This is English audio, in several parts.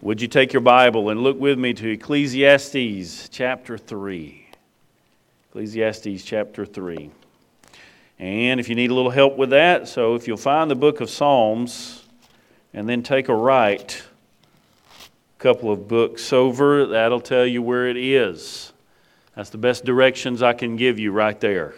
Would you take your Bible and look with me to Ecclesiastes chapter 3. Ecclesiastes chapter 3. And if you need a little help with that, so if you'll find the book of Psalms and then take a right a couple of books over, that'll tell you where it is. That's the best directions I can give you right there.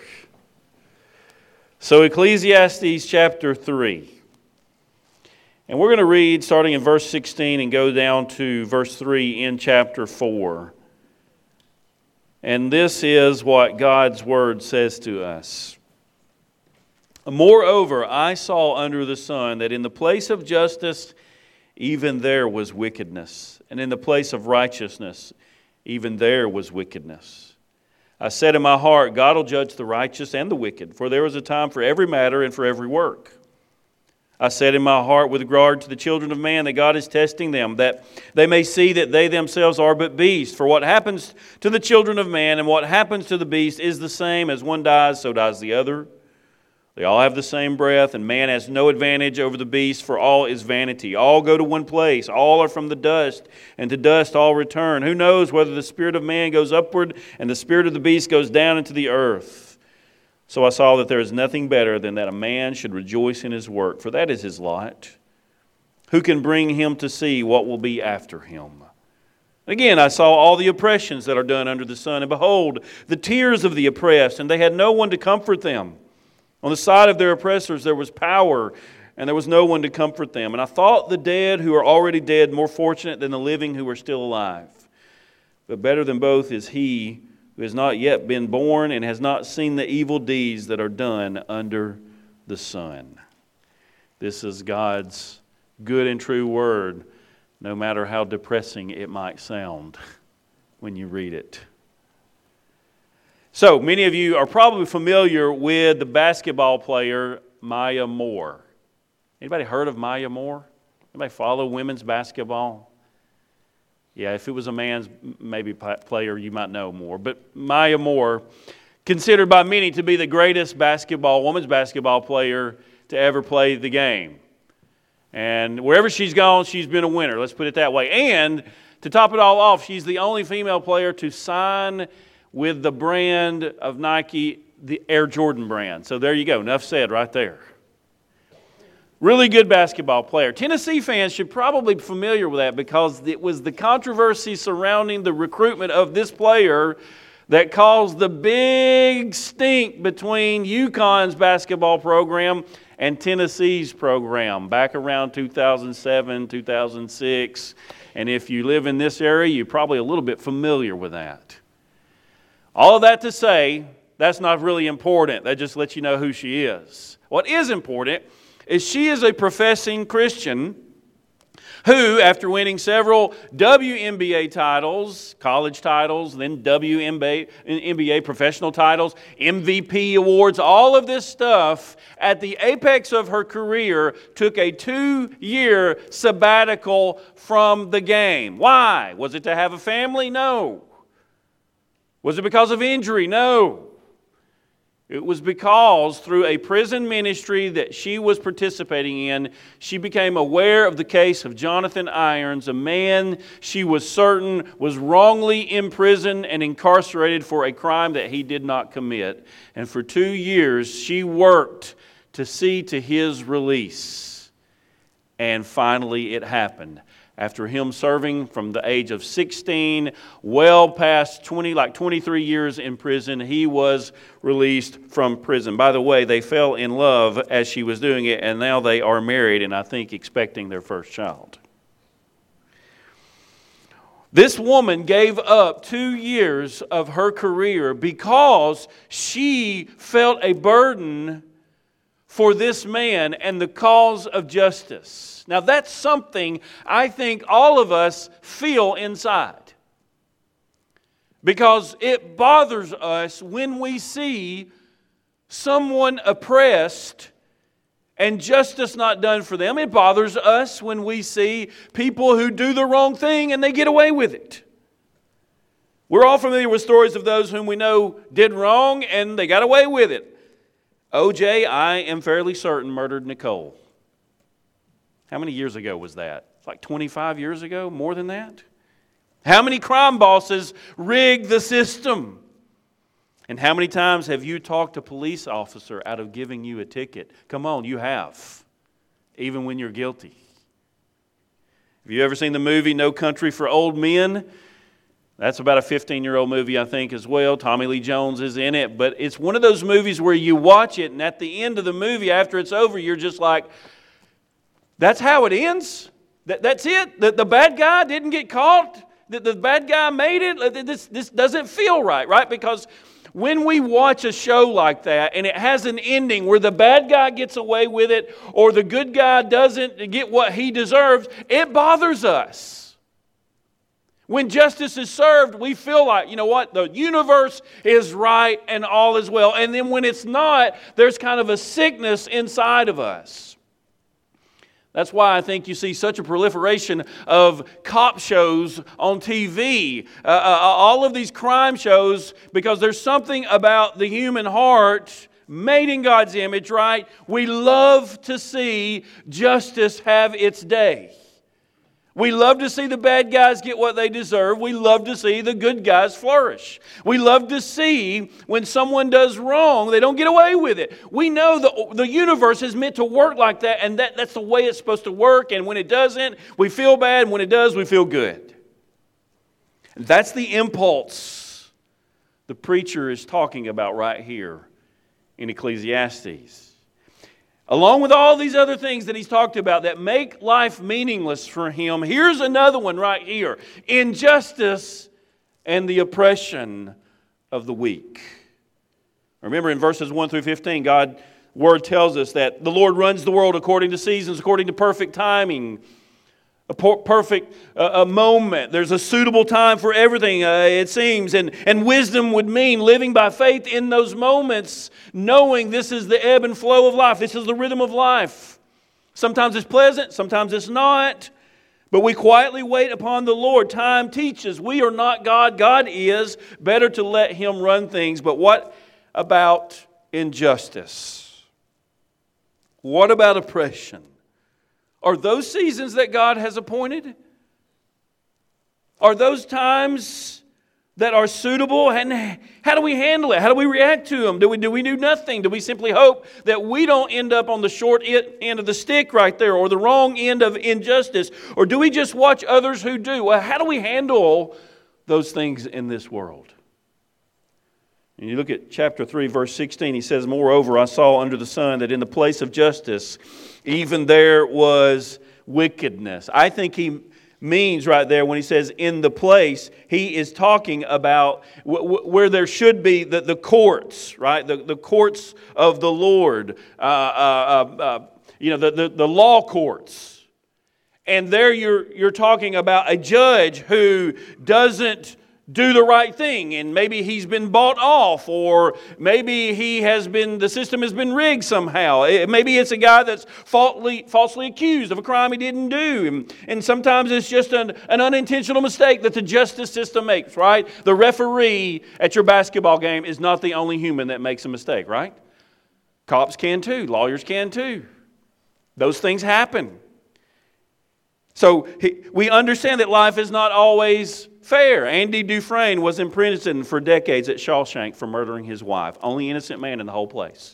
So Ecclesiastes chapter 3. And we're going to read starting in verse 16 and go down to verse 3 in chapter 4. And this is what God's Word says to us. Moreover, I saw under the sun that in the place of justice, even there was wickedness. And in the place of righteousness, even there was wickedness. I said in my heart, God will judge the righteous and the wicked, for there is a time for every matter and for every work. I said in my heart with regard to the children of man that God is testing them, that they may see that they themselves are but beasts. For what happens to the children of man and what happens to the beast is the same. As one dies, so dies the other. They all have the same breath, and man has no advantage over the beast, for all is vanity. All go to one place. All are from the dust, and to dust all return. Who knows whether the spirit of man goes upward and the spirit of the beast goes down into the earth? So I saw that there is nothing better than that a man should rejoice in his work, for that is his lot. Who can bring him to see what will be after him? Again, I saw all the oppressions that are done under the sun, and behold, the tears of the oppressed, and they had no one to comfort them. On the side of their oppressors there was power, and there was no one to comfort them. And I thought the dead who are already dead more fortunate than the living who are still alive. But better than both is he who has not yet been born and has not seen the evil deeds that are done under the sun. This is God's good and true word, no matter how depressing it might sound when you read it. So, many of you are probably familiar with the basketball player Maya Moore. Anybody heard of Maya Moore? Anybody follow women's basketball? Yeah, if it was a man's maybe player, you might know more. But Maya Moore, considered by many to be the greatest women's basketball player to ever play the game. And wherever she's gone, she's been a winner, let's put it that way. And to top it all off, she's the only female player to sign with the brand of Nike, the Air Jordan brand. So there you go, enough said right there. Really good basketball player. Tennessee fans should probably be familiar with that because it was the controversy surrounding the recruitment of this player that caused the big stink between UConn's basketball program and Tennessee's program back around 2007, 2006. And if you live in this area, you're probably a little bit familiar with that. All of that to say, that's not really important. That just lets you know who she is. What is important is she is a professing Christian who, after winning several WNBA titles, college titles, then WNBA professional titles, MVP awards, all of this stuff, at the apex of her career, took a 2-year sabbatical from the game. Why? Was it to have a family? No. Was it because of injury? No. It was because through a prison ministry that she was participating in, she became aware of the case of Jonathan Irons, a man she was certain was wrongly imprisoned and incarcerated for a crime that he did not commit. And for 2 years, she worked to see to his release. And finally, it happened. After him serving from the age of 16, well past 23 years in prison, he was released from prison. By the way, they fell in love as she was doing it, and now they are married and I think expecting their first child. This woman gave up 2 years of her career because she felt a burden for this man and the cause of justice. Now that's something I think all of us feel inside. Because it bothers us when we see someone oppressed and justice not done for them. It bothers us when we see people who do the wrong thing and they get away with it. We're all familiar with stories of those whom we know did wrong and they got away with it. O.J., I am fairly certain, murdered Nicole. How many years ago was that? It's like 25 years ago, more than that? How many crime bosses rigged the system? And how many times have you talked a police officer out of giving you a ticket? Come on, you have, even when you're guilty. Have you ever seen the movie No Country for Old Men? That's about a 15-year-old movie, I think, as well. Tommy Lee Jones is in it. But it's one of those movies where you watch it, and at the end of the movie, after it's over, you're just like, that's how it ends? That's it? The bad guy didn't get caught? The bad guy made it? This doesn't feel right? Because when we watch a show like that and it has an ending where the bad guy gets away with it or the good guy doesn't get what he deserves, it bothers us. When justice is served, we feel like, you know what, the universe is right and all is well. And then when it's not, there's kind of a sickness inside of us. That's why I think you see such a proliferation of cop shows on TV. All of these crime shows, because there's something about the human heart made in God's image, right? We love to see justice have its day. We love to see the bad guys get what they deserve. We love to see the good guys flourish. We love to see when someone does wrong, they don't get away with it. We know the universe is meant to work like that, and that's the way it's supposed to work. And when it doesn't, we feel bad. And when it does, we feel good. And that's the impulse the preacher is talking about right here in Ecclesiastes. Along with all these other things that he's talked about that make life meaningless for him, here's another one right here. Injustice and the oppression of the weak. Remember in verses 1 through 15, God's word tells us that the Lord runs the world according to seasons, according to perfect timing. A perfect moment. There's a suitable time for everything, it seems. And wisdom would mean living by faith in those moments, knowing this is the ebb and flow of life. This is the rhythm of life. Sometimes it's pleasant, sometimes it's not. But we quietly wait upon the Lord. Time teaches we are not God, God is. Better to let Him run things. But what about injustice? What about oppression? Are those seasons that God has appointed? Are those times that are suitable? And how do we handle it? How do we react to them? Do we do nothing? Do we simply hope that we don't end up on the short end of the stick right there or the wrong end of injustice? Or do we just watch others who do? Well, how do we handle those things in this world? And you look at chapter 3, verse 16, he says, "Moreover, I saw under the sun that in the place of justice, even there was wickedness." I think he means right there when he says in the place, he is talking about where there should be the courts, right? The courts of the Lord, the law courts. And there you're talking about a judge who doesn't do the right thing, and maybe he's been bought off, or maybe the system has been rigged somehow. Maybe it's a guy that's falsely accused of a crime he didn't do, and sometimes it's just an unintentional mistake that the justice system makes, right? The referee at your basketball game is not the only human that makes a mistake, right? Cops can too, lawyers can too. Those things happen. So we understand that life is not always fair. Andy Dufresne was in prison for decades at Shawshank for murdering his wife. Only innocent man in the whole place.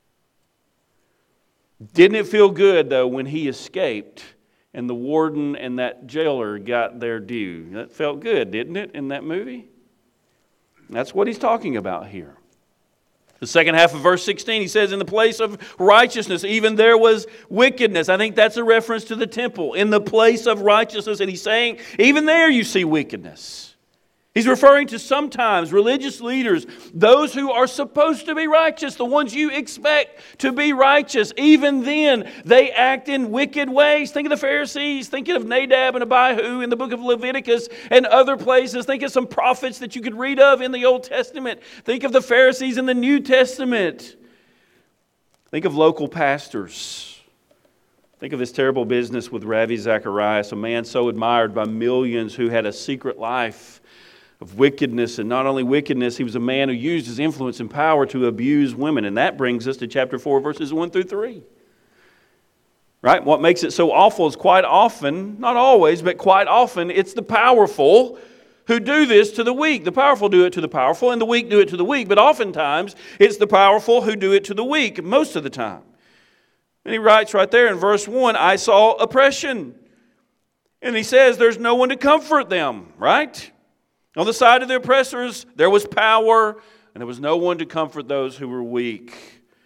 Didn't it feel good, though, when he escaped and the warden and that jailer got their due? That felt good, didn't it, in that movie? That's what he's talking about here. The second half of verse 16, he says, in the place of righteousness, even there was wickedness. I think that's a reference to the temple. In the place of righteousness. And he's saying, even there you see wickedness. He's referring to sometimes religious leaders, those who are supposed to be righteous, the ones you expect to be righteous. Even then, they act in wicked ways. Think of the Pharisees. Think of Nadab and Abihu in the book of Leviticus and other places. Think of some prophets that you could read of in the Old Testament. Think of the Pharisees in the New Testament. Think of local pastors. Think of this terrible business with Ravi Zacharias, a man so admired by millions who had a secret life of wickedness. And not only wickedness, he was a man who used his influence and power to abuse women. And that brings us to chapter 4, verses 1 through 3. Right? What makes it so awful is quite often, not always, but quite often, it's the powerful who do this to the weak. The powerful do it to the powerful, and the weak do it to the weak. But oftentimes, it's the powerful who do it to the weak, most of the time. And he writes right there in verse 1, I saw oppression. And he says there's no one to comfort them, right? On the side of the oppressors, there was power, and there was no one to comfort those who were weak.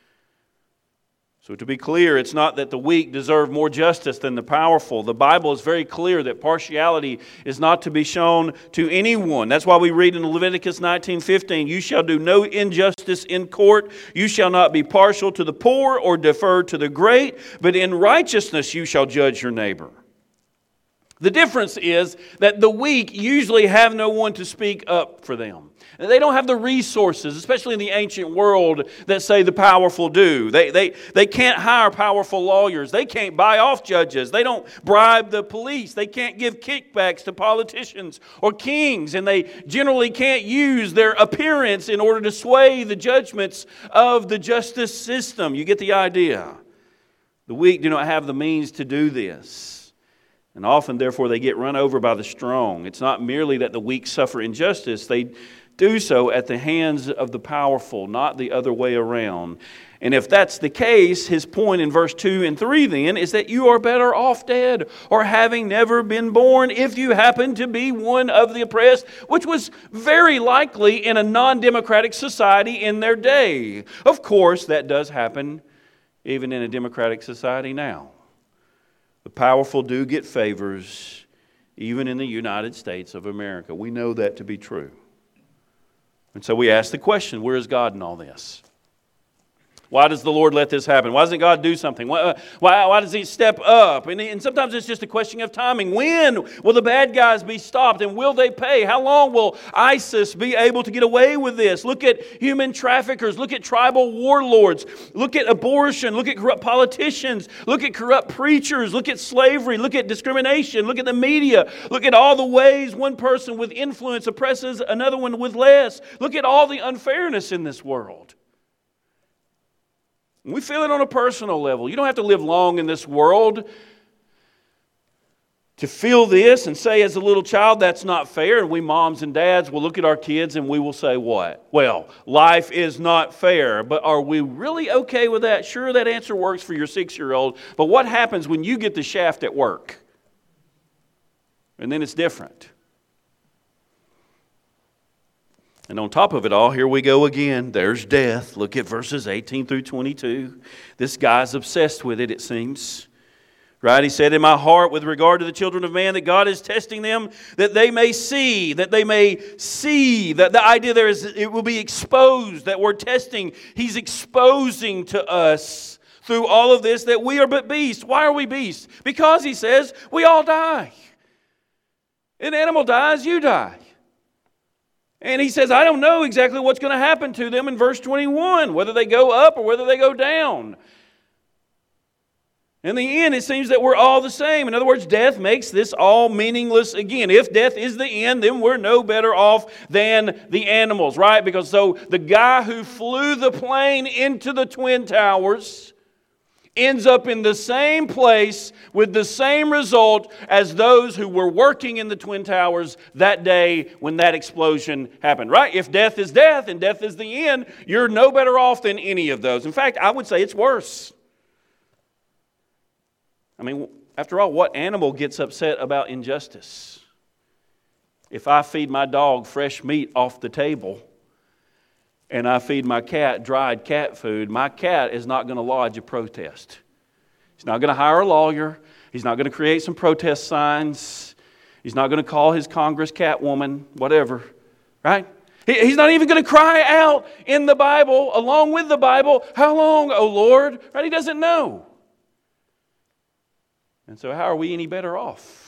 So to be clear, it's not that the weak deserve more justice than the powerful. The Bible is very clear that partiality is not to be shown to anyone. That's why we read in Leviticus 19:15, you shall do no injustice in court. You shall not be partial to the poor or defer to the great, but in righteousness you shall judge your neighbor. The difference is that the weak usually have no one to speak up for them. They don't have the resources, especially in the ancient world, that say the powerful do. They can't hire powerful lawyers. They can't buy off judges. They don't bribe the police. They can't give kickbacks to politicians or kings. And they generally can't use their appearance in order to sway the judgments of the justice system. You get the idea. The weak do not have the means to do this. And often, therefore, they get run over by the strong. It's not merely that the weak suffer injustice. They do so at the hands of the powerful, not the other way around. And if that's the case, his point in verse 2 and 3 then is that you are better off dead or having never been born if you happen to be one of the oppressed, which was very likely in a non-democratic society in their day. Of course, that does happen even in a democratic society now. The powerful do get favors, even in the United States of America. We know that to be true. And so we ask the question, where is God in all this? Why does the Lord let this happen? Why doesn't God do something? Why does He step up? And sometimes it's just a question of timing. When will the bad guys be stopped? And will they pay? How long will ISIS be able to get away with this? Look at human traffickers. Look at tribal warlords. Look at abortion. Look at corrupt politicians. Look at corrupt preachers. Look at slavery. Look at discrimination. Look at the media. Look at all the ways one person with influence oppresses another one with less. Look at all the unfairness in this world. We feel it on a personal level. You don't have to live long in this world to feel this and say as a little child, that's not fair. And we moms and dads will look at our kids and we will say what? Well, life is not fair. But are we really okay with that? Sure, that answer works for your 6-year-old. But what happens when you get the shaft at work? And then it's different. And on top of it all, here we go again. There's death. Look at verses 18 through 22. This guy's obsessed with it, it seems. Right? He said, in my heart with regard to the children of man, that God is testing them, that they may see. That the idea there is it will be exposed. That word testing, He's exposing to us through all of this that we are but beasts. Why are we beasts? Because, He says, we all die. An animal dies, you die. And He says, I don't know exactly what's going to happen to them in verse 21, whether they go up or whether they go down. In the end, it seems that we're all the same. In other words, death makes this all meaningless again. If death is the end, then we're no better off than the animals, right? Because so the guy who flew the plane into the Twin Towers ends up in the same place with the same result as those who were working in the Twin Towers that day when that explosion happened, right? If death is death and death is the end, you're no better off than any of those. In fact, I would say it's worse. I mean, after all, what animal gets upset about injustice? If I feed my dog fresh meat off the table and I feed my cat dried cat food, my cat is not going to lodge a protest. He's not going to hire a lawyer. He's not going to create some protest signs. He's not going to call his Congress catwoman, whatever, right? He's not even going to cry out in the Bible, along with the Bible, how long, O Lord? Right? He doesn't know. And so how are we any better off?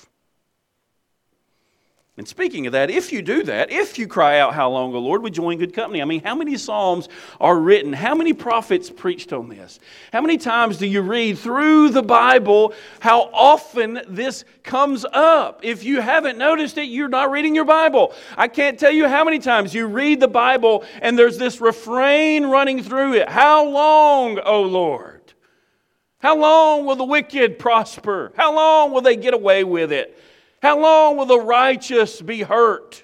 And speaking of that, if you do that, if you cry out, how long, O Lord, we join good company. I mean, how many Psalms are written? How many prophets preached on this? How many times do you read through the Bible how often this comes up? If you haven't noticed it, you're not reading your Bible. I can't tell you how many times you read the Bible and there's this refrain running through it. How long, O Lord? How long will the wicked prosper? How long will they get away with it? How long will the righteous be hurt?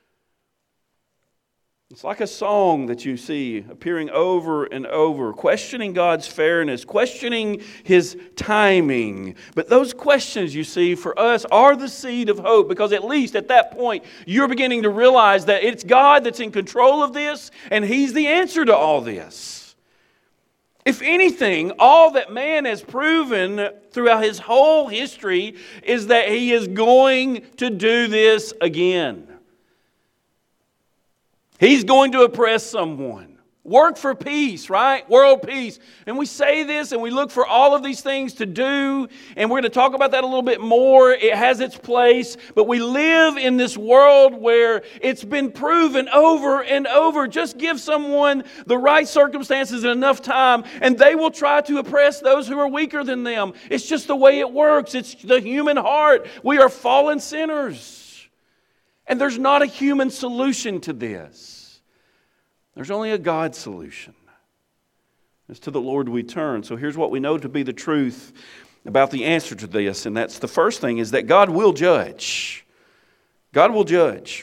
It's like a song that you see appearing over and over, questioning God's fairness, questioning His timing. But those questions, you see, for us are the seed of hope, because at least at that point, you're beginning to realize that it's God that's in control of this, and He's the answer to all this. If anything, all that man has proven throughout his whole history is that he is going to do this again. He's going to oppress someone. Work for peace, right? World peace. And we say this and we look for all of these things to do. And we're going to talk about that a little bit more. It has its place. But we live in this world where it's been proven over and over. Just give someone the right circumstances and enough time, and they will try to oppress those who are weaker than them. It's just the way it works. It's the human heart. We are fallen sinners. And there's not a human solution to this. There's only a God solution. It's to the Lord we turn. So here's what we know to be the truth about the answer to this. And that's the first thing, is that God will judge. God will judge.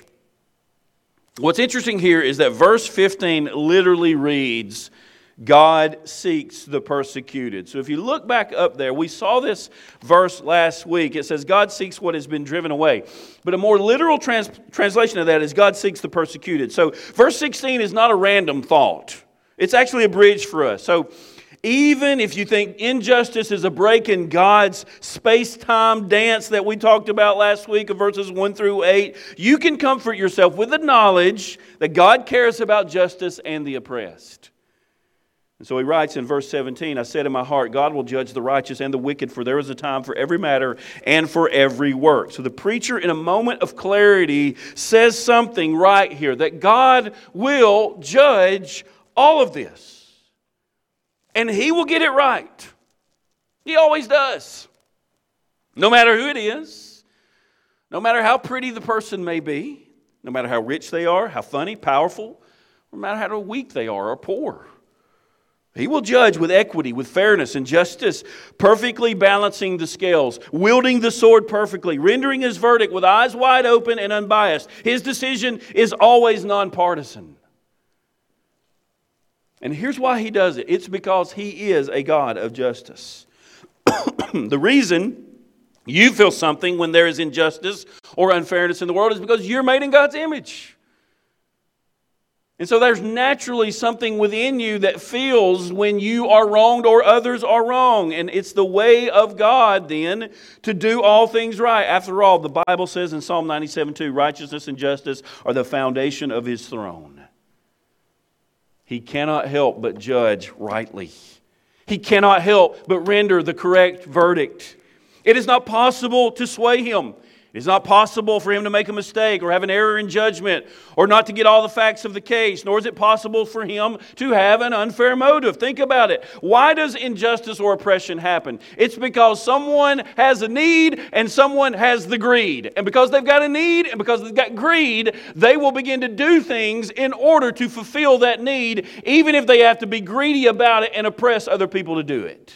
What's interesting here is that verse 15 literally reads, God seeks the persecuted. So if you look back up there, we saw this verse last week. It says, God seeks what has been driven away. But a more literal translation of that is, God seeks the persecuted. So verse 16 is not a random thought. It's actually a bridge for us. So even if you think injustice is a break in God's space-time dance that we talked about last week of verses 1 through 8, you can comfort yourself with the knowledge that God cares about justice and the oppressed. And so he writes in verse 17, I said in my heart, God will judge the righteous and the wicked, for there is a time for every matter and for every work. So the preacher, in a moment of clarity, says something right here, that God will judge all of this. And He will get it right. He always does. No matter who it is, no matter how pretty the person may be, no matter how rich they are, how funny, powerful, no matter how weak they are or poor. He will judge with equity, with fairness and justice, perfectly balancing the scales, wielding the sword perfectly, rendering His verdict with eyes wide open and unbiased. His decision is always nonpartisan. And here's why He does it. It's because He is a God of justice. The reason you feel something when there is injustice or unfairness in the world is because you're made in God's image. And so there's naturally something within you that feels when you are wronged or others are wrong. And it's the way of God then to do all things right. After all, the Bible says in Psalm 97:2, righteousness and justice are the foundation of His throne. He cannot help but judge rightly. He cannot help but render the correct verdict. It is not possible to sway Him. It is not possible for Him to make a mistake or have an error in judgment or not to get all the facts of the case, nor is it possible for Him to have an unfair motive. Think about it. Why does injustice or oppression happen? It's because someone has a need and someone has the greed. And because they've got a need and because they've got greed, they will begin to do things in order to fulfill that need, even if they have to be greedy about it and oppress other people to do it.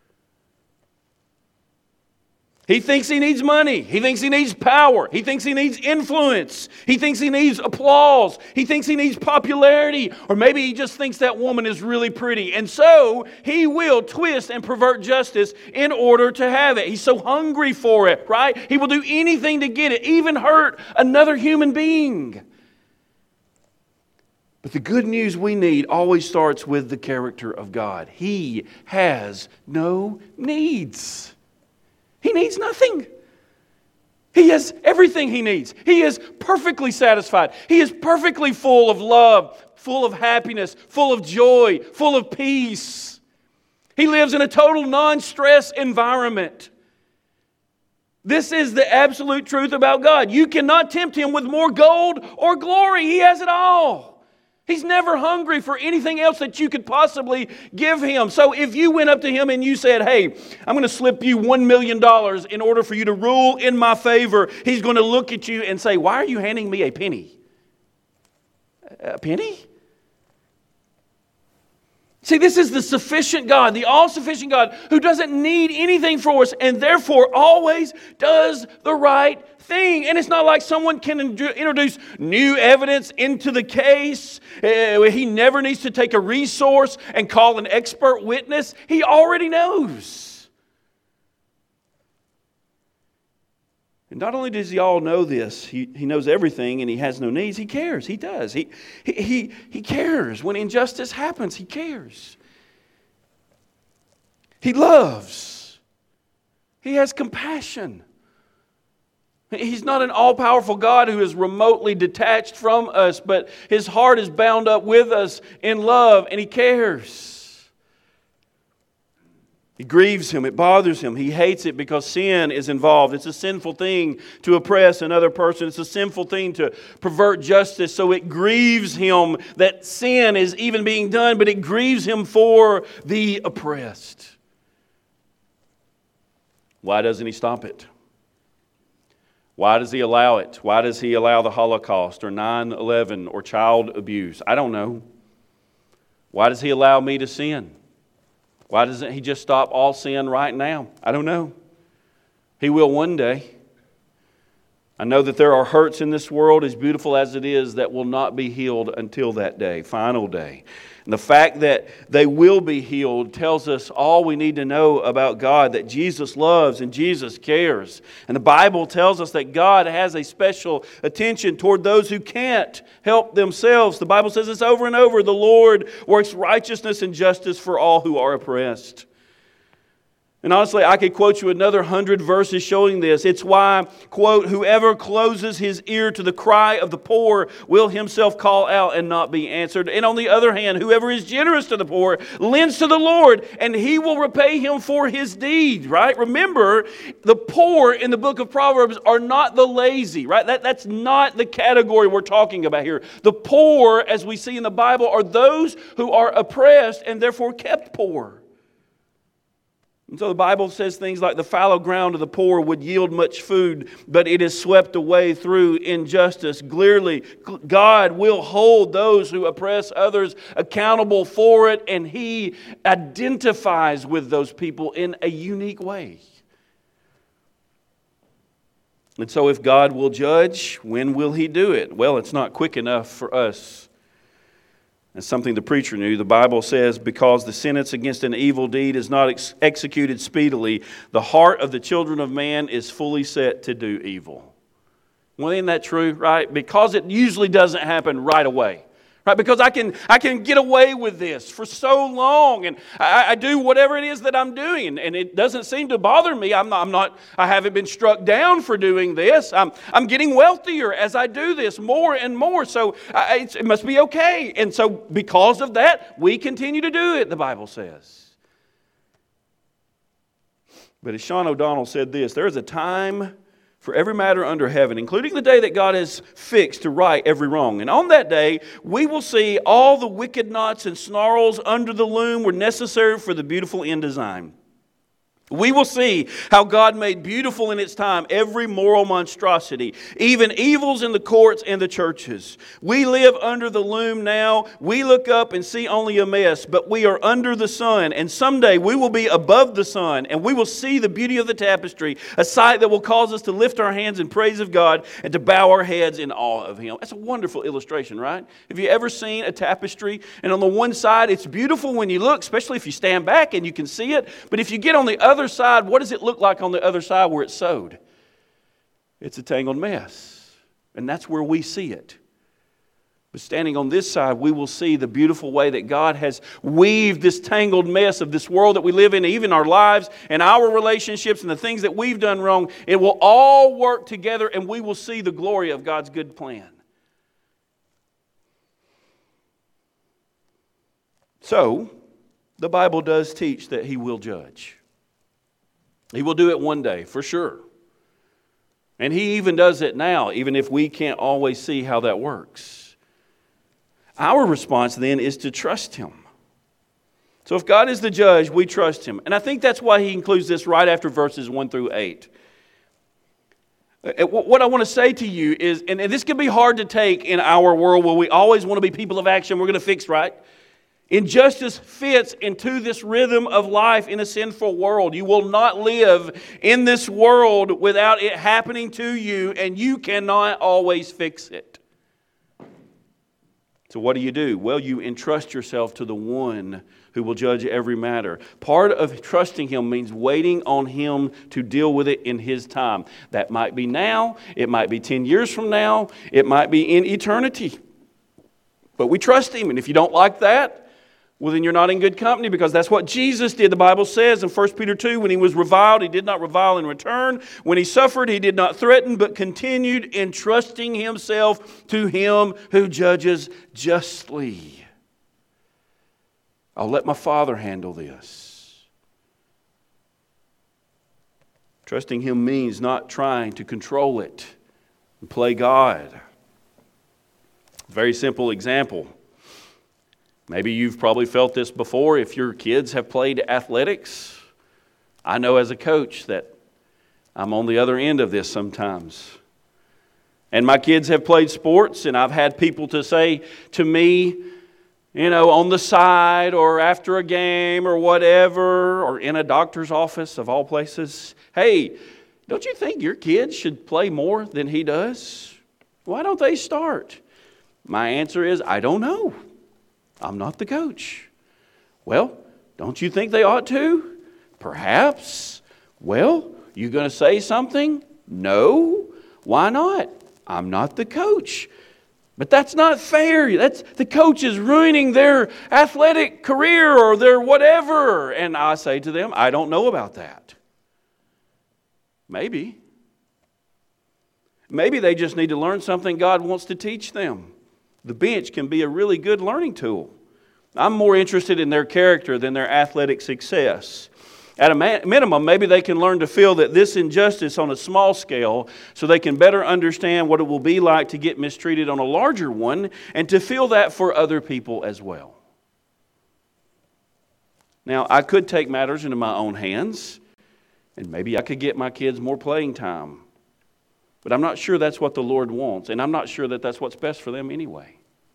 He thinks he needs money. He thinks he needs power. He thinks he needs influence. He thinks he needs applause. He thinks he needs popularity. Or maybe he just thinks that woman is really pretty. And so he will twist and pervert justice in order to have it. He's so hungry for it, right? He will do anything to get it, even hurt another human being. But the good news we need always starts with the character of God. He has no needs. He needs nothing. He has everything He needs. He is perfectly satisfied. He is perfectly full of love, full of happiness, full of joy, full of peace. He lives in a total non-stress environment. This is the absolute truth about God. You cannot tempt Him with more gold or glory. He has it all. He's never hungry for anything else that you could possibly give Him. So if you went up to Him and you said, hey, I'm going to slip you $1 million in order for you to rule in my favor, He's going to look at you and say, why are you handing me a penny? A penny? See, this is the sufficient God, the all-sufficient God who doesn't need anything for us and therefore always does the right thing. And it's not like someone can introduce new evidence into the case. He never needs to take a resource and call an expert witness. He already knows. And not only does He all know this, He knows everything and He has no needs. He cares. He does. He cares. When injustice happens, He cares. He loves. He has compassion. He's not an all-powerful God who is remotely detached from us, but His heart is bound up with us in love, and He cares. It grieves Him. It bothers Him. He hates it because sin is involved. It's a sinful thing to oppress another person. It's a sinful thing to pervert justice. So it grieves Him that sin is even being done, but it grieves Him for the oppressed. Why doesn't He stop it? Why does He allow it? Why does He allow the Holocaust or 9/11 or child abuse? I don't know. Why does He allow me to sin? Why doesn't He just stop all sin right now? I don't know. He will one day. I know that there are hurts in this world, as beautiful as it is, that will not be healed until that day, final day. And the fact that they will be healed tells us all we need to know about God, that Jesus loves and Jesus cares. And the Bible tells us that God has a special attention toward those who can't help themselves. The Bible says this over and over. The Lord works righteousness and justice for all who are oppressed. And honestly, I could quote you another 100 verses showing this. It's why, quote, whoever closes his ear to the cry of the poor will himself call out and not be answered. And on the other hand, whoever is generous to the poor lends to the Lord, and He will repay him for his deed, right? Remember, the poor in the book of Proverbs are not the lazy, right? That's not the category we're talking about here. The poor, as we see in the Bible, are those who are oppressed and therefore kept poor. And so the Bible says things like the fallow ground of the poor would yield much food, but it is swept away through injustice. Clearly, God will hold those who oppress others accountable for it, and He identifies with those people in a unique way. And so if God will judge, when will He do it? Well, it's not quick enough for us. That's something the preacher knew. The Bible says, because the sentence against an evil deed is not executed speedily, the heart of the children of man is fully set to do evil. Well, isn't that true, right? Because it usually doesn't happen right away. Right? Because I can get away with this for so long, and I do whatever it is that I'm doing, and it doesn't seem to bother me. I haven't been struck down for doing this. I'm getting wealthier as I do this more and more, so it must be okay. And so because of that, we continue to do it, the Bible says. But as Sean O'Donnell said this, there is a time for every matter under heaven, including the day that God has fixed to right every wrong. And on that day, we will see all the wicked knots and snarls under the loom were necessary for the beautiful end design. We will see how God made beautiful in its time every moral monstrosity, even evils in the courts and the churches. We live under the loom now. We look up and see only a mess, but we are under the sun. And someday we will be above the sun, and we will see the beauty of the tapestry, a sight that will cause us to lift our hands in praise of God and to bow our heads in awe of Him. That's a wonderful illustration, right? Have you ever seen a tapestry? And on the one side, it's beautiful when you look, especially if you stand back and you can see it. But if you get on the other side, what does it look like on the other side where it's sewed? It's a tangled mess. And that's where we see it. But standing on this side, we will see the beautiful way that God has weaved this tangled mess of this world that we live in, even our lives and our relationships and the things that we've done wrong. It will all work together, and we will see the glory of God's good plan. So, the Bible does teach that He will judge. He will do it one day, for sure. And He even does it now, even if we can't always see how that works. Our response then is to trust Him. So if God is the judge, we trust Him. And I think that's why He includes this right after verses 1 through 8. What I want to say to you is, and this can be hard to take in our world where we always want to be people of action, we're going to fix right. Injustice fits into this rhythm of life in a sinful world. You will not live in this world without it happening to you, and you cannot always fix it. So what do? Well, you entrust yourself to the one who will judge every matter. Part of trusting Him means waiting on Him to deal with it in His time. That might be now, it might be 10 years from now, it might be in eternity. But we trust Him, and if you don't like that, well, then you're not in good company, because that's what Jesus did. The Bible says in 1 Peter 2, when He was reviled, He did not revile in return. When He suffered, He did not threaten, but continued entrusting Himself to Him who judges justly. I'll let my Father handle this. Trusting Him means not trying to control it and play God. Very simple example. Maybe you've probably felt this before if your kids have played athletics. I know as a coach that I'm on the other end of this sometimes. And my kids have played sports, and I've had people to say to me, on the side or after a game or whatever, or in a doctor's office of all places, hey, don't you think your kids should play more than he does? Why don't they start? My answer is, I don't know. I'm not the coach. Well, don't you think they ought to? Perhaps. Well, you going to say something? No. Why not? I'm not the coach. But that's not fair. The coach is ruining their athletic career or their whatever. And I say to them, I don't know about that. Maybe. Maybe they just need to learn something God wants to teach them. The bench can be a really good learning tool. I'm more interested in their character than their athletic success. At a minimum, maybe they can learn to feel that this injustice on a small scale so they can better understand what it will be like to get mistreated on a larger one, and to feel that for other people as well. Now, I could take matters into my own hands, and maybe I could get my kids more playing time. But I'm not sure that's what the Lord wants, and I'm not sure that that's what's best for them anyway.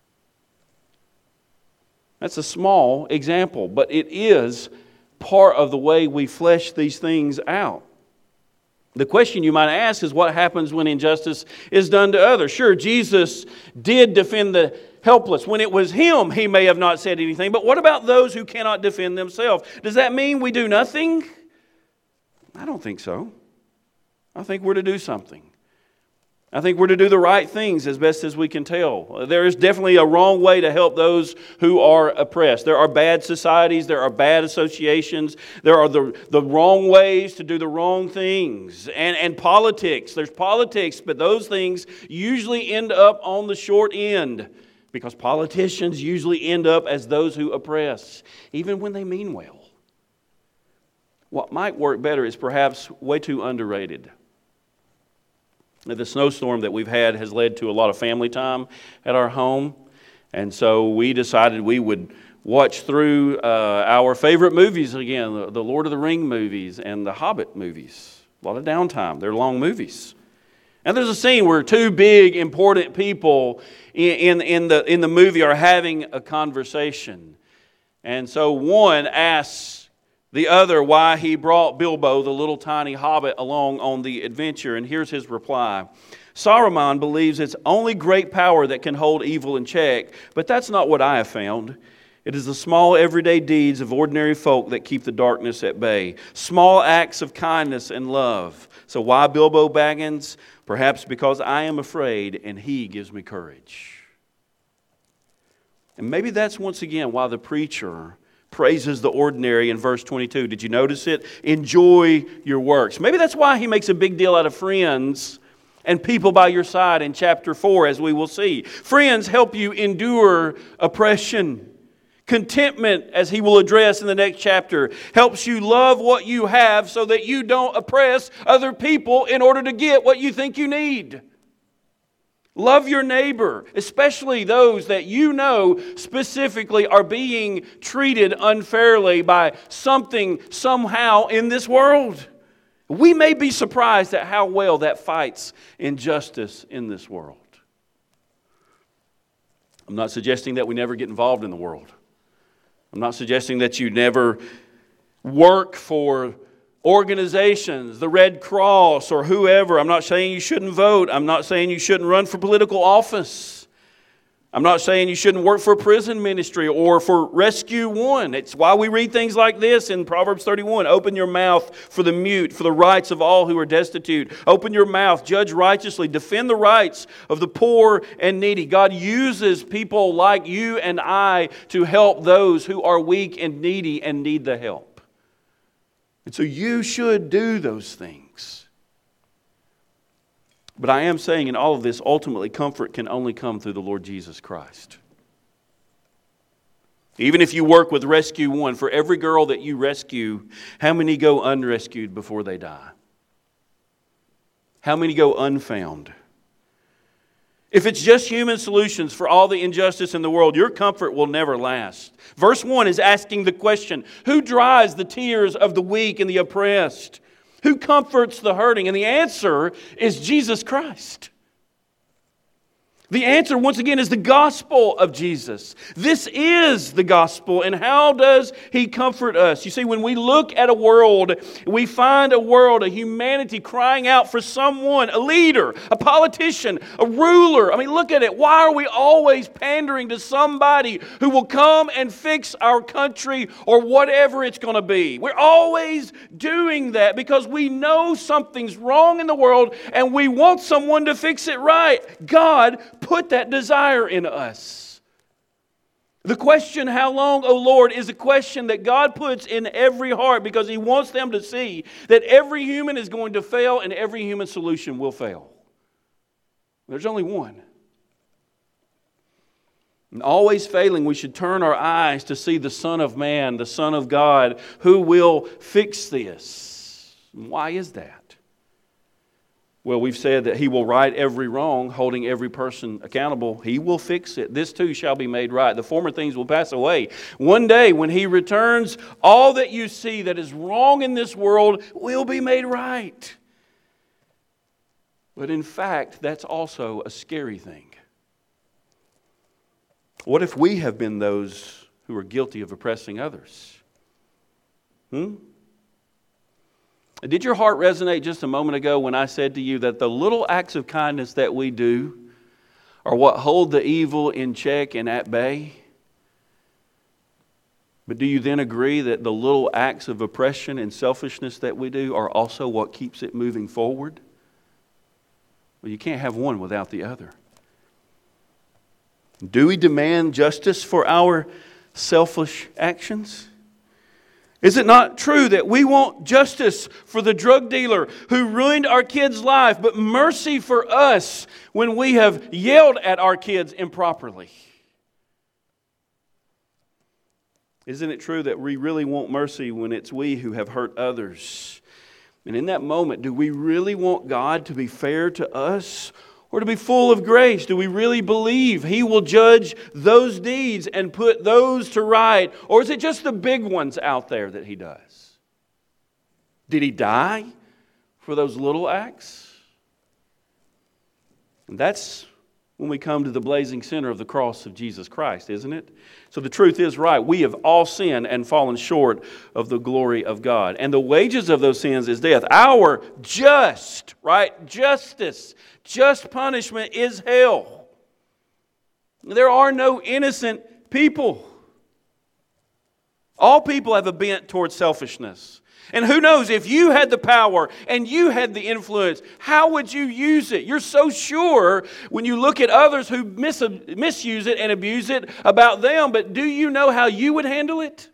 That's a small example, but it is part of the way we flesh these things out. The question you might ask is, what happens when injustice is done to others? Sure, Jesus did defend the helpless. When it was Him, He may have not said anything, but what about those who cannot defend themselves? Does that mean we do nothing? I don't think so. I think we're to do something. I think we're to do the right things as best as we can tell. There is definitely a wrong way to help those who are oppressed. There are bad societies. There are bad associations. There are the wrong ways to do the wrong things. And politics. There's politics, but those things usually end up on the short end, because politicians usually end up as those who oppress, even when they mean well. What might work better is perhaps way too underrated. The snowstorm that we've had has led to a lot of family time at our home. And so we decided we would watch through our favorite movies again, the Lord of the Rings movies and the Hobbit movies. A lot of downtime. They're long movies. And there's a scene where two big, important people in the movie are having a conversation. And so one asks the other why he brought Bilbo, the little tiny hobbit, along on the adventure. And here's his reply. Saruman believes it's only great power that can hold evil in check, but that's not what I have found. It is the small everyday deeds of ordinary folk that keep the darkness at bay. Small acts of kindness and love. So why Bilbo Baggins? Perhaps because I am afraid and he gives me courage. And maybe that's once again why the preacher praises the ordinary in verse 22. Did you notice it? Enjoy your works. Maybe that's why he makes a big deal out of friends and people by your side in chapter 4, as we will see. Friends help you endure oppression. Contentment, as he will address in the next chapter, helps you love what you have so that you don't oppress other people in order to get what you think you need. Love your neighbor, especially those that you know specifically are being treated unfairly by something, somehow in this world. We may be surprised at how well that fights injustice in this world. I'm not suggesting that we never get involved in the world. I'm not suggesting that you never work for organizations, the Red Cross or whoever. I'm not saying you shouldn't vote. I'm not saying you shouldn't run for political office. I'm not saying you shouldn't work for a prison ministry or for Rescue One. It's why we read things like this in Proverbs 31. Open your mouth for the mute, for the rights of all who are destitute. Open your mouth, judge righteously, defend the rights of the poor and needy. God uses people like you and I to help those who are weak and needy and need the help. And so you should do those things. But I am saying in all of this, ultimately, comfort can only come through the Lord Jesus Christ. Even if you work with Rescue One, for every girl that you rescue, how many go unrescued before they die? How many go unfound? If it's just human solutions for all the injustice in the world, your comfort will never last. Verse 1 is asking the question, who dries the tears of the weak and the oppressed? Who comforts the hurting? And the answer is Jesus Christ. The answer, once again, is the gospel of Jesus. This is the gospel. And how does He comfort us? You see, when we look at a world, we find a world, a humanity crying out for someone, a leader, a politician, a ruler. I mean, look at it. Why are we always pandering to somebody who will come and fix our country or whatever it's going to be? We're always doing that because we know something's wrong in the world and we want someone to fix it right. God put that desire in us. The question, how long, O Lord, is a question that God puts in every heart because He wants them to see that every human is going to fail and every human solution will fail. There's only one. And always failing, we should turn our eyes to see the Son of Man, the Son of God, who will fix this. Why is that? Well, we've said that He will right every wrong, holding every person accountable. He will fix it. This too shall be made right. The former things will pass away. One day when He returns, all that you see that is wrong in this world will be made right. But in fact, that's also a scary thing. What if we have been those who are guilty of oppressing others? Did your heart resonate just a moment ago when I said to you that the little acts of kindness that we do are what hold the evil in check and at bay? But do you then agree that the little acts of oppression and selfishness that we do are also what keeps it moving forward? Well, you can't have one without the other. Do we demand justice for our selfish actions? Is it not true that we want justice for the drug dealer who ruined our kid's life, but mercy for us when we have yelled at our kids improperly? Isn't it true that we really want mercy when it's we who have hurt others? And in that moment, do we really want God to be fair to us or to be full of grace? Do we really believe He will judge those deeds and put those to right? Or is it just the big ones out there that He does? Did He die for those little acts? And that's when we come to the blazing center of the cross of Jesus Christ, isn't it? So the truth is right. We have all sinned and fallen short of the glory of God. And the wages of those sins is death. Our just punishment is hell. There are no innocent people. All people have a bent towards selfishness. And who knows, if you had the power and you had the influence, how would you use it? You're so sure when you look at others who misuse it and abuse it about them, but do you know how you would handle it?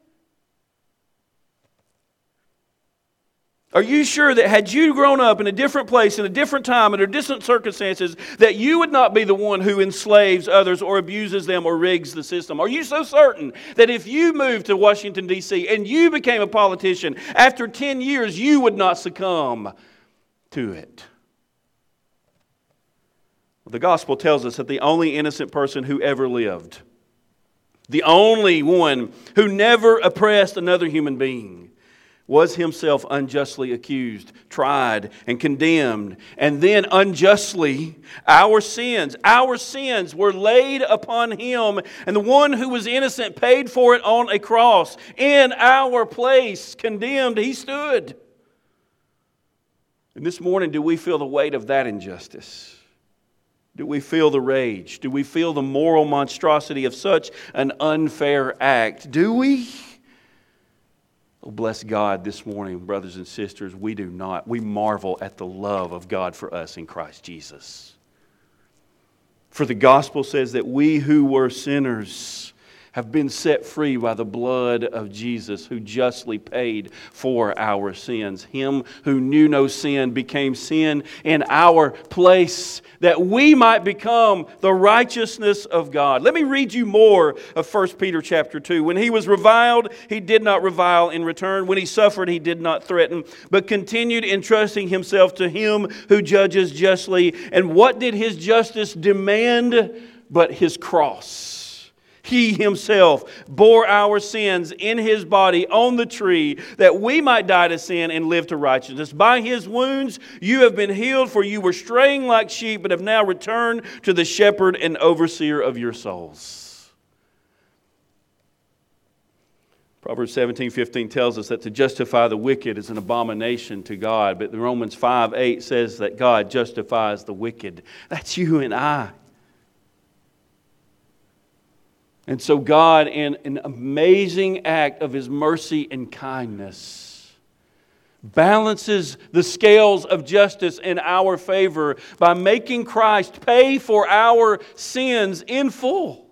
Are you sure that had you grown up in a different place, in a different time, under different circumstances, that you would not be the one who enslaves others or abuses them or rigs the system? Are you so certain that if you moved to Washington, D.C. and you became a politician, after 10 years you would not succumb to it? The gospel tells us that the only innocent person who ever lived, the only one who never oppressed another human being, was himself unjustly accused, tried, and condemned. And then unjustly, our sins were laid upon him. And the one who was innocent paid for it on a cross. In our place, condemned, he stood. And this morning, do we feel the weight of that injustice? Do we feel the rage? Do we feel the moral monstrosity of such an unfair act? Do we? Oh, bless God this morning, brothers and sisters, we do not. We marvel at the love of God for us in Christ Jesus. For the gospel says that we who were sinners have been set free by the blood of Jesus, who justly paid for our sins. Him who knew no sin became sin in our place, that we might become the righteousness of God. Let me read you more of 1 Peter chapter 2. When he was reviled, he did not revile in return. When he suffered, he did not threaten, but continued entrusting himself to him who judges justly. And what did his justice demand but his cross? He himself bore our sins in his body on the tree, that we might die to sin and live to righteousness. By his wounds you have been healed, for you were straying like sheep, but have now returned to the shepherd and overseer of your souls. Proverbs 17:15 tells us that to justify the wicked is an abomination to God. But Romans 5:8 says that God justifies the wicked. That's you and I. And so God, in an amazing act of His mercy and kindness, balances the scales of justice in our favor by making Christ pay for our sins in full,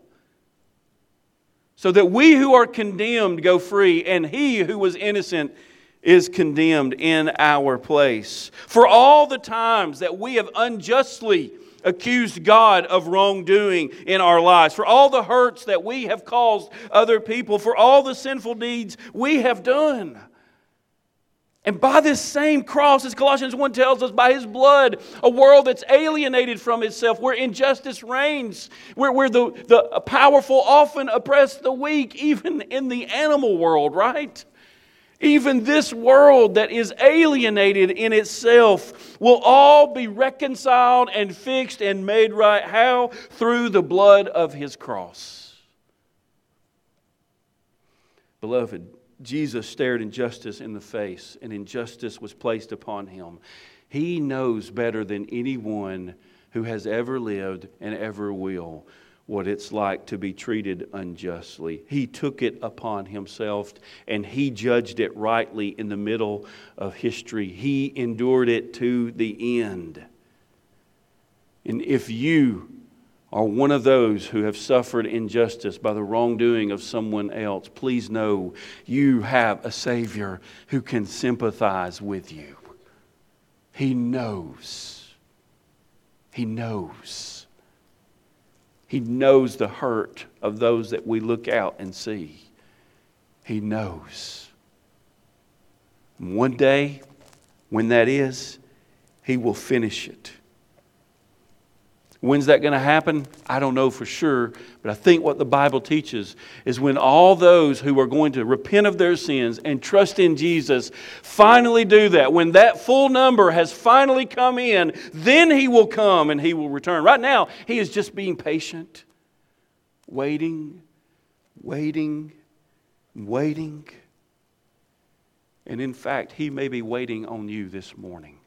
so that we who are condemned go free, and he who was innocent is condemned in our place. For all the times that we have unjustly accused God of wrongdoing in our lives, for all the hurts that we have caused other people, for all the sinful deeds we have done. And by this same cross, as Colossians 1 tells us, by His blood, a world that's alienated from itself, where injustice reigns, where the powerful often oppress the weak, even in the animal world, right? Even this world that is alienated in itself will all be reconciled and fixed and made right. How? Through the blood of His cross. Beloved, Jesus stared injustice in the face, and injustice was placed upon Him. He knows better than anyone who has ever lived and ever will what it's like to be treated unjustly. He took it upon Himself, and He judged it rightly in the middle of history. He endured it to the end. And if you are one of those who have suffered injustice by the wrongdoing of someone else, please know you have a Savior who can sympathize with you. He knows. He knows. He knows the hurt of those that we look out and see. He knows. And one day, when that is, He will finish it. When's that going to happen? I don't know for sure, but I think what the Bible teaches is when all those who are going to repent of their sins and trust in Jesus finally do that, when that full number has finally come in, then He will come and He will return. Right now, He is just being patient, waiting. And in fact, He may be waiting on you this morning.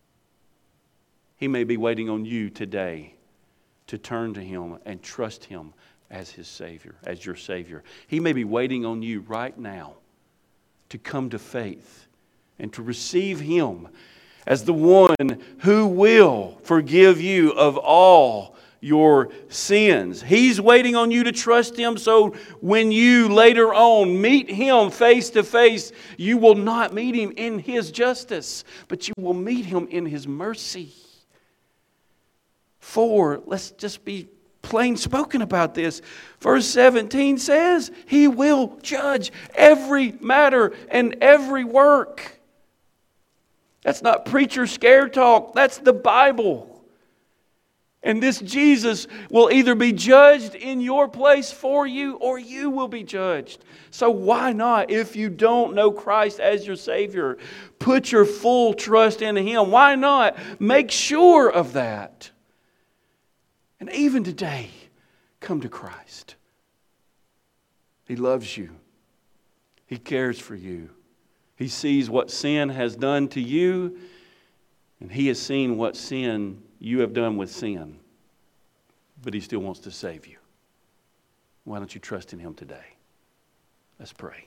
He may be waiting on you today to turn to Him and trust Him as His Savior, as your Savior. He may be waiting on you right now to come to faith and to receive Him as the one who will forgive you of all your sins. He's waiting on you to trust Him, so when you later on meet Him face to face, you will not meet Him in His justice, but you will meet Him in His mercy. For, let's just be plain spoken about this. Verse 17 says, He will judge every matter and every work. That's not preacher scare talk. That's the Bible. And this Jesus will either be judged in your place for you, or you will be judged. So why not, if you don't know Christ as your Savior, put your full trust in Him? Why not make sure of that? And even today, come to Christ. He loves you. He cares for you. He sees what sin has done to you, and He has seen what sin you have done with sin. But He still wants to save you. Why don't you trust in Him today? Let's pray.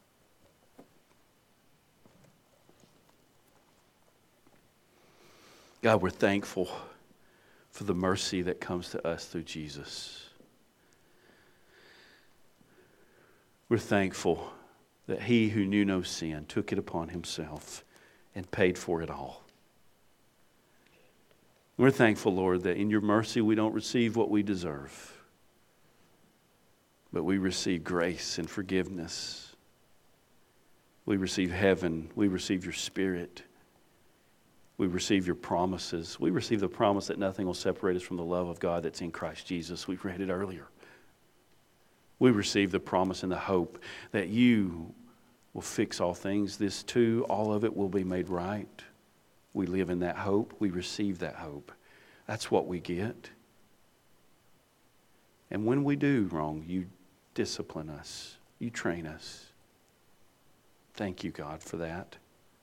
God, we're thankful for the mercy that comes to us through Jesus. We're thankful that He who knew no sin took it upon Himself and paid for it all. We're thankful, Lord, that in your mercy we don't receive what we deserve, but we receive grace and forgiveness. We receive heaven. We receive your Spirit. We receive your promises. We receive the promise that nothing will separate us from the love of God that's in Christ Jesus. We read it earlier. We receive the promise and the hope that you will fix all things. This too, all of it will be made right. We live in that hope. We receive that hope. That's what we get. And when we do wrong, you discipline us. You train us. Thank you, God, for that.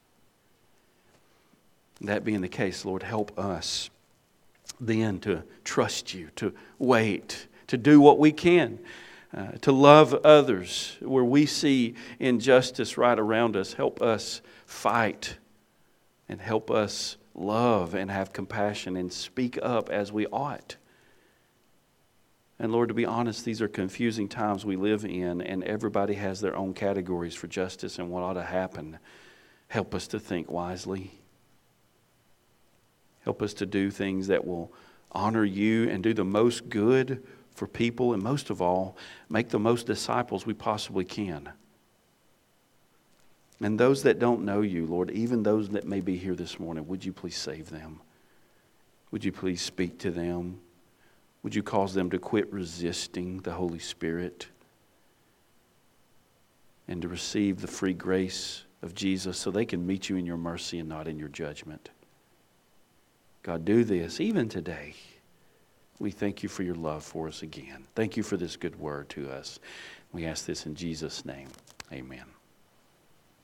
That being the case, Lord, help us then to trust you, to wait, to do what we can, to love others where we see injustice right around us. Help us fight and help us love and have compassion and speak up as we ought. And Lord, to be honest, these are confusing times we live in, and everybody has their own categories for justice and what ought to happen. Help us to think wisely. Help us to do things that will honor you and do the most good for people, and most of all, make the most disciples we possibly can. And those that don't know you, Lord, even those that may be here this morning, would you please save them? Would you please speak to them? Would you cause them to quit resisting the Holy Spirit and to receive the free grace of Jesus so they can meet you in your mercy and not in your judgment? God, do this even today. We thank you for your love for us again. Thank you for this good word to us. We ask this in Jesus' name. Amen.